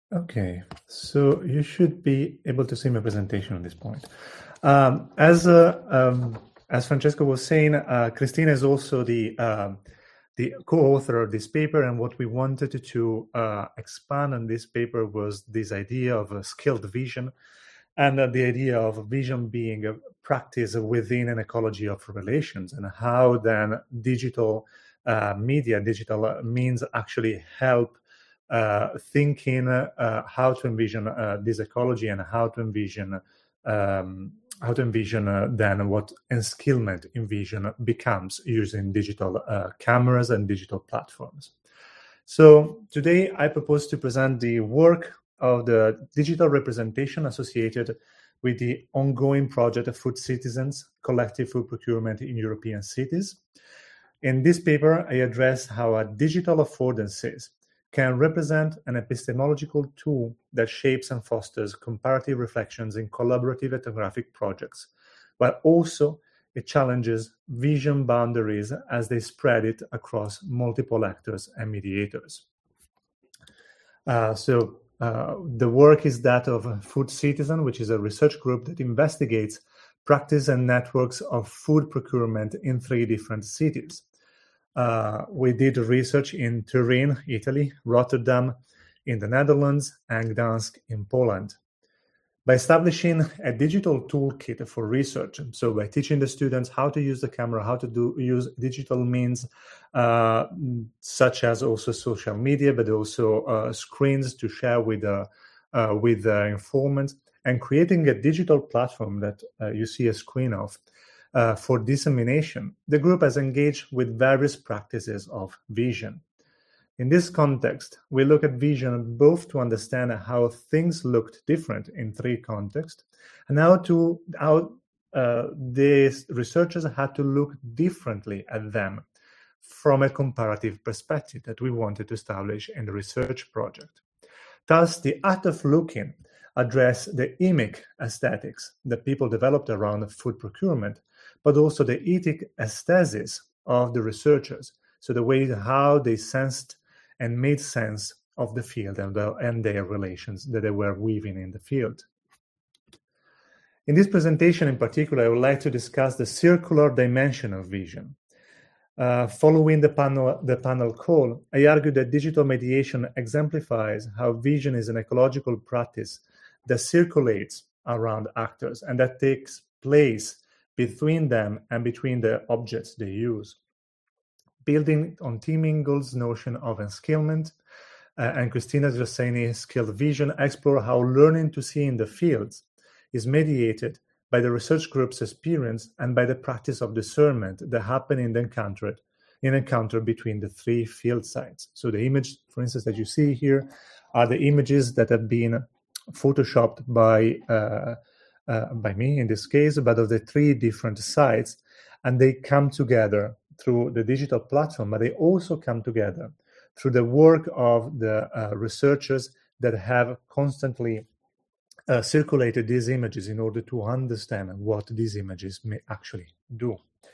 Okay, so you should be able to see my presentation at this point. As Francesco was saying, Cristina is also the co-author of this paper, and what we wanted to expand on this paper was this idea of a skilled vision, and the idea of vision being a practice within an ecology of relations, and how then digital media, digital means actually help thinking how to envision this ecology and how to envision then what enskillment in vision becomes using digital cameras and digital platforms. So today I propose to present the work of the digital representation associated with the ongoing project of Food Citizens, collective food procurement in European cities. In this paper, I address how a digital affordances can represent an epistemological tool that shapes and fosters comparative reflections in collaborative ethnographic projects, but also it challenges vision boundaries as they spread it across multiple actors and mediators. The work is that of Food Citizen, which is a research group that investigates practice and networks of food procurement in 3 different cities. We did research in Turin, Italy, Rotterdam in the Netherlands, and Gdansk in Poland. By establishing a digital toolkit for research, so by teaching the students how to use the camera, how to use digital means, such as also social media, but also screens to share with informants, and creating a digital platform that you see a screen of, for dissemination, the group has engaged with various practices of vision. In this context, we look at vision both to understand how things looked different in 3 contexts, and how these researchers had to look differently at them from a comparative perspective that we wanted to establish in the research project. Thus, the act of looking addressed the imic aesthetics that people developed around food procurement, but also the ethic aesthesis of the researchers, so the way how they sensed and made sense of the field and their relations that they were weaving in the field. In this presentation in particular, I would like to discuss the circular dimension of vision. Following the panel call, I argue that digital mediation exemplifies how vision is an ecological practice that circulates around actors and that takes place between them and between the objects they use. Building on Tim Ingles' notion of enskillment and Cristina Grasseni's skilled vision, explore how learning to see in the fields is mediated by the research group's experience and by the practice of discernment that happen in the encounter between the 3 field sites. So the image, for instance, that you see here are the images that have been photoshopped by me in this case, but of the 3 different sites, and they come together through the digital platform, but they also come together through the work of the researchers that have constantly circulated these images in order to understand what these images may actually do.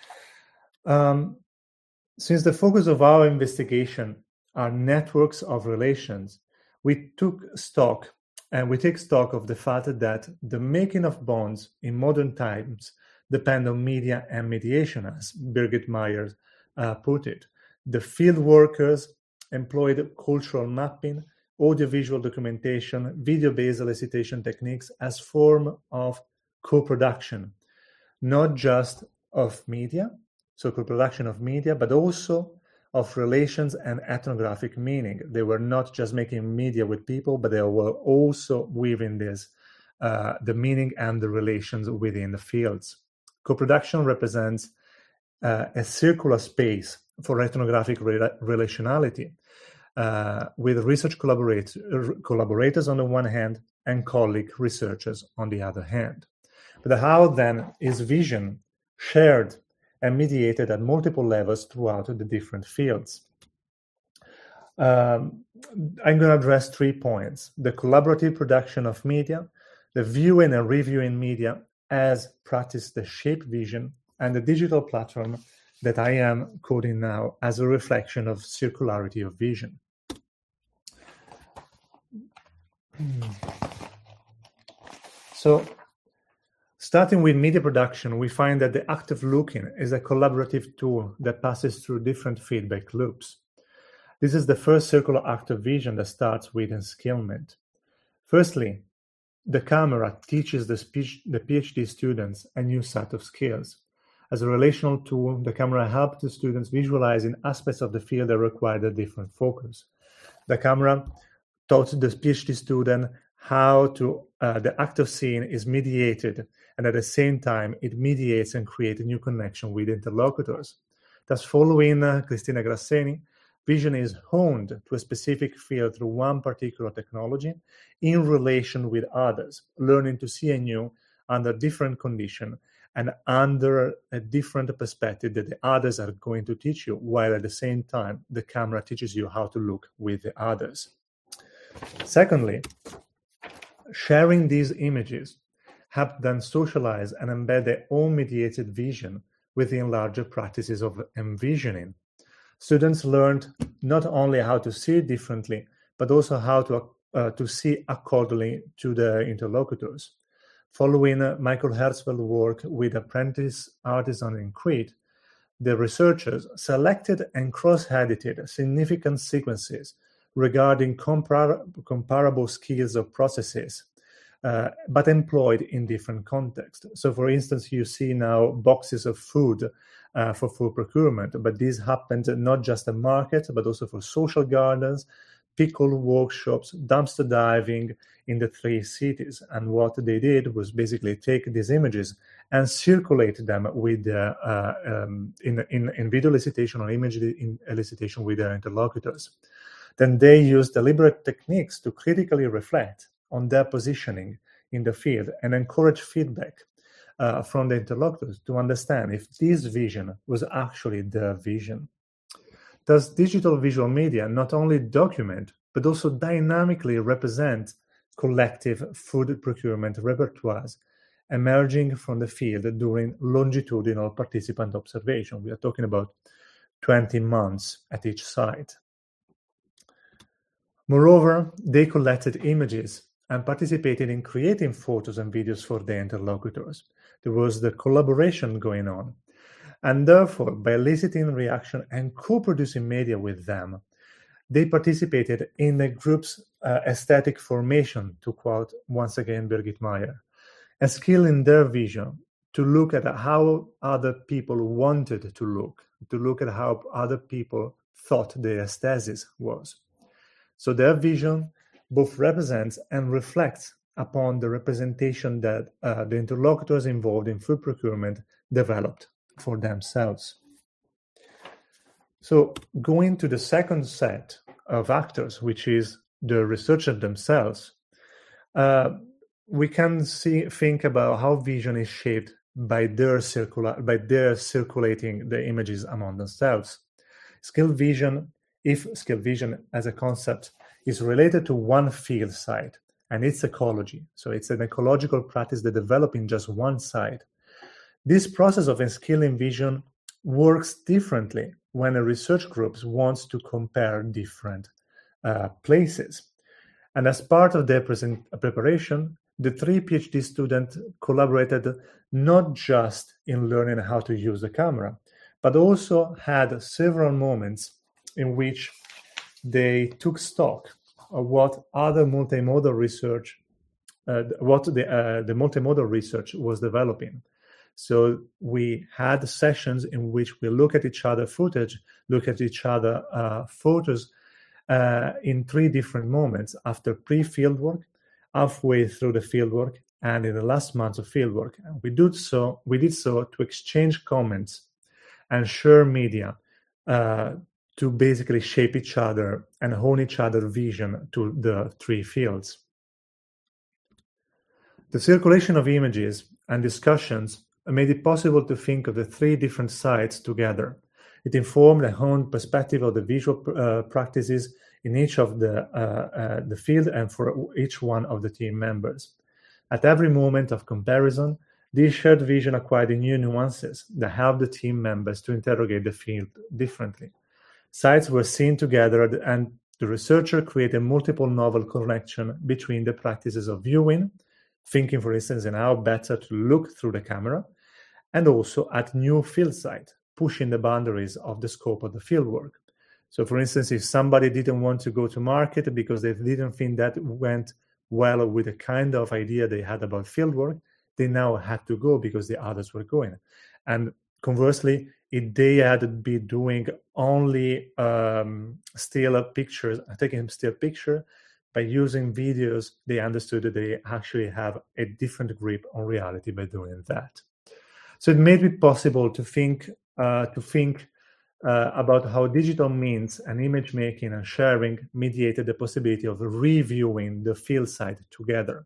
Since the focus of our investigation are networks of relations, we take stock of the fact that the making of bonds in modern times depend on media and mediation, as Birgit Meyer put it. The field workers employed cultural mapping, audiovisual documentation, video-based elicitation techniques as form of co-production, not just of media, so co-production of media, but also of relations and ethnographic meaning. They were not just making media with people, but they were also weaving this, the meaning and the relations within the fields. Co-production represents a circular space for ethnographic relationality with research collaborators on the one hand and colleague researchers on the other hand. But how then is vision shared and mediated at multiple levels throughout the different fields? I'm going to address 3 points: the collaborative production of media, the viewing and reviewing media as practice that shape vision, and the digital platform that I am coding now as a reflection of circularity of vision. So, starting with media production, we find that the act of looking is a collaborative tool that passes through different feedback loops. This is the first circular act of vision that starts with enskillment. Firstly, the camera teaches the PhD students a new set of skills. As a relational tool, the camera helps the students visualize in aspects of the field that require a different focus. The camera taught the PhD student how the act of seeing is mediated, and at the same time, it mediates and creates a new connection with interlocutors. Thus, following Cristina Grasseni, vision is honed to a specific field through one particular technology in relation with others, learning to see anew under different conditions and under a different perspective that the others are going to teach you, while at the same time, the camera teaches you how to look with the others. Secondly, sharing these images help them socialize and embed their own mediated vision within larger practices of envisioning. Students learned not only how to see differently, but also how to see accordingly to the interlocutors. Following Michael Herzfeld's work with apprentice artisan in Crete, the researchers selected and cross-edited significant sequences regarding comparable skills or processes, but employed in different contexts. So, for instance, you see now boxes of food for food procurement, but this happened not just at markets, but also for social gardens, pickle workshops, dumpster diving in the 3 cities. And what they did was basically take these images and circulate them with in video elicitation or image elicitation with their interlocutors. Then they used deliberate techniques to critically reflect on their positioning in the field and encourage feedback from the interlocutors to understand if this vision was actually their vision. Thus, digital visual media not only document, but also dynamically represent collective food procurement repertoires emerging from the field during longitudinal participant observation. We are talking about 20 months at each site. Moreover, they collected images and participated in creating photos and videos for their interlocutors. There was the collaboration going on. And therefore, by eliciting reaction and co-producing media with them, they participated in the group's aesthetic formation, to quote once again Birgit Meyer, a skill in their vision to look at how other people wanted to look at how other people thought the aesthesis was. So their vision both represents and reflects upon the representation that the interlocutors involved in food procurement developed for themselves. So going to the second set of actors, which is the researchers themselves, we can think about how vision is shaped by their circulating the images among themselves. Skill vision, if skill vision as a concept is related to one field site and its ecology, so it's an ecological practice that develops in just one site. This process of enskilling vision works differently when a research group wants to compare different places. And as part of their preparation, the 3 PhD students collaborated not just in learning how to use the camera, but also had several moments in which they took stock of what other multimodal research, the multimodal research was developing. So we had sessions in which we look at each other footage, look at each other photos in 3 different moments: after pre-field work, halfway through the field work, and in the last months of field work. And we did so to exchange comments and share media to basically shape each other and hone each other's vision to the 3 fields. The circulation of images and discussions made it possible to think of the 3 different sites together. It informed a honed perspective of the visual practices in each of the field and for each one of the team members. At every moment of comparison, this shared vision acquired new nuances that helped the team members to interrogate the field differently. Sites were seen together and The researcher created multiple novel connections between the practices of viewing, thinking, for instance, in how better to look through the camera, and also at new field sites, pushing the boundaries of the scope of the fieldwork. So, for instance, if somebody didn't want to go to market because they didn't think that went well with the kind of idea they had about fieldwork, they now had to go because the others were going. And conversely, if they had been doing only still pictures, taking still picture, by using videos, they understood that they actually have a different grip on reality by doing that. So it made it possible to think about how digital means and image making and sharing mediated the possibility of reviewing the field site together.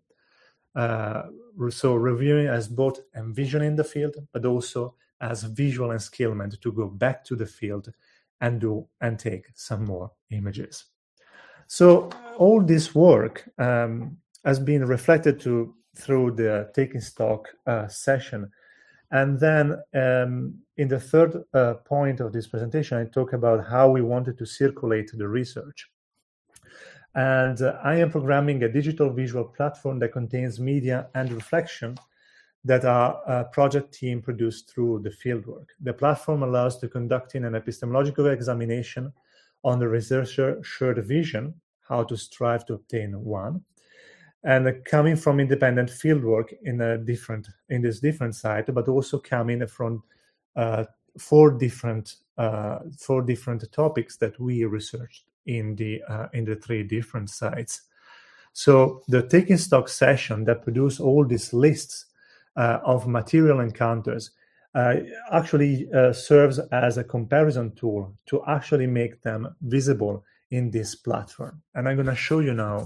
So reviewing as both envisioning the field, but also as visual enskillment to go back to the field and take some more images. So all this work has been reflected through the taking stock session. And then in the third point of this presentation, I talk about how we wanted to circulate the research. And I am programming a digital visual platform that contains media and reflection that our project team produced through the fieldwork. The platform allows the conducting an epistemological examination on the researcher shared vision, how to strive to obtain one, and coming from independent fieldwork in this different site, but also coming from four different topics that we researched in the three different sites. So the taking stock session that produced all these lists of material encounters actually serves as a comparison tool to actually make them visible in this platform. And I'm going to show you now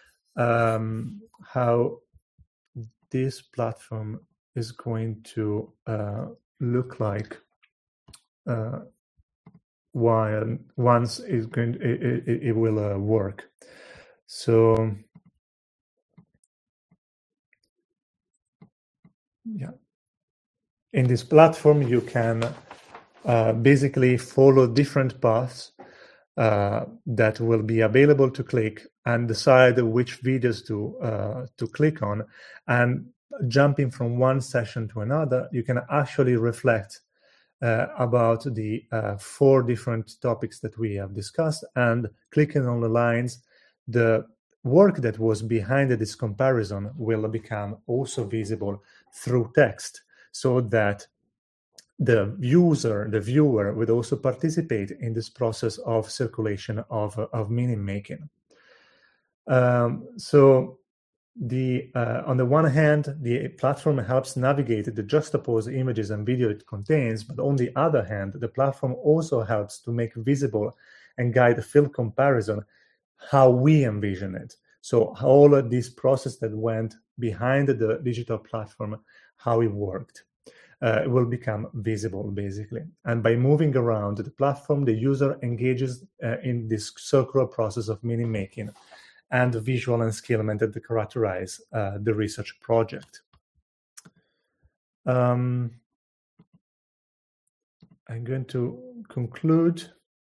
how this platform is going to look like once it will work. So yeah, in this platform you can basically follow different paths that will be available to click and decide which videos to click on. And jumping from one session to another, you can actually reflect about the four different topics that we have discussed, and clicking on the lines, the work that was behind this comparison will become also visible through text, so that the viewer would also participate in this process of circulation of meaning making. So on the one hand, the platform helps navigate the juxtaposed images and video it contains, but on the other hand, the platform also helps to make visible and guide the field comparison how we envision it. So all of this process that went behind the digital platform, how it worked. It will become visible, basically. And by moving around the platform, the user engages in this circular process of meaning-making and visual enskillment that characterize the research project. I'm going to conclude.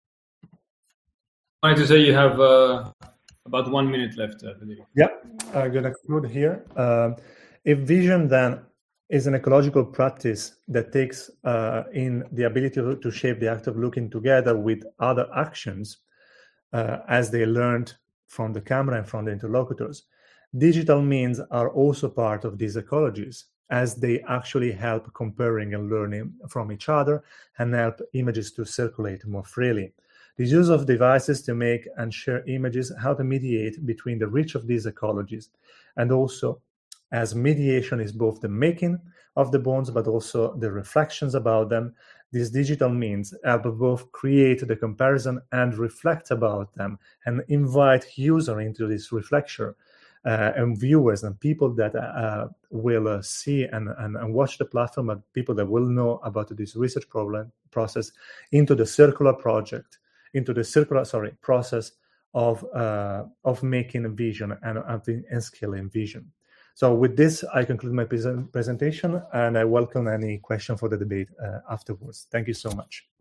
I wanted to say you have about 1 minute left, I believe. Yeah, I'm going to conclude here. If vision then is an ecological practice that takes in the ability to shape the act of looking together with other actions as they learned from the camera and from the interlocutors, digital means are also part of these ecologies, as they actually help comparing and learning from each other and help images to circulate more freely. The use of devices to make and share images help mediate between the reach of these ecologies, and also as mediation is both the making of the bonds but also the reflections about them, these digital means help both create the comparison and reflect about them and invite user into this reflection and viewers and people that will see and watch the platform, but people that will know about this research process into the circular project, into the circular process of making a vision and scaling vision. So with this, I conclude my presentation, and I welcome any question for the debate afterwards. Thank you so much.